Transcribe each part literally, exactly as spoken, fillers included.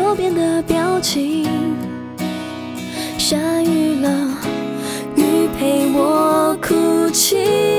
手边的表情。下雨了，雨陪我哭泣，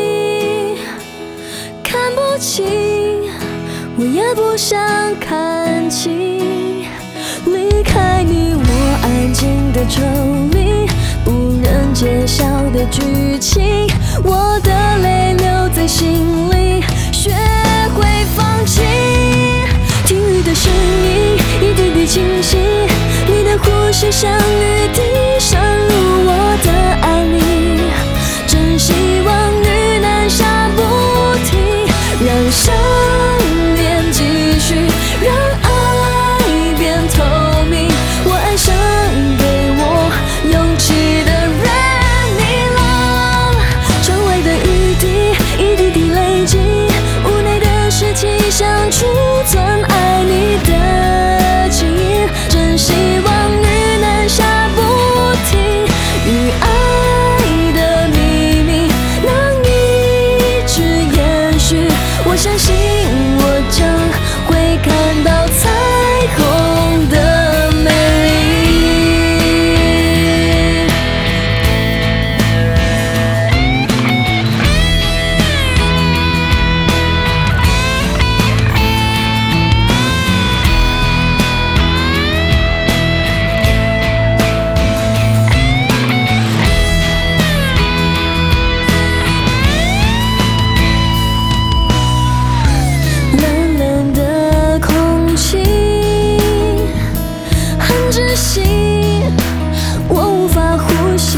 看不清，我也不想看清。离开你，我安静的抽离，不忍揭晓的剧情，我的泪留在心里，学会放弃。听雨的声音一滴滴清晰，你的呼吸像雨滴渗入我的爱里，真希望雨能下不停，让想念继续，让爱变透明。我爱上给我勇气的人，你了。窗外的雨滴一滴滴累积，无奈的事情想储存爱你的记忆，真希望雨能下不停，与爱的秘密能一直延续。我相信我将会看到彩虹的美丽。冷冷的空气很窒息，我无法呼吸。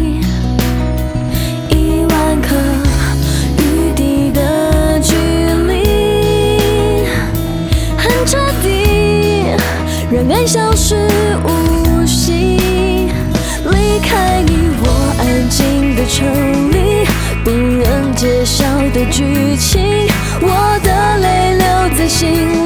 一万颗雨滴的距离很彻底，让爱消失无息。离开你，我安静的抽离，不忍揭晓的剧情，我的泪留在心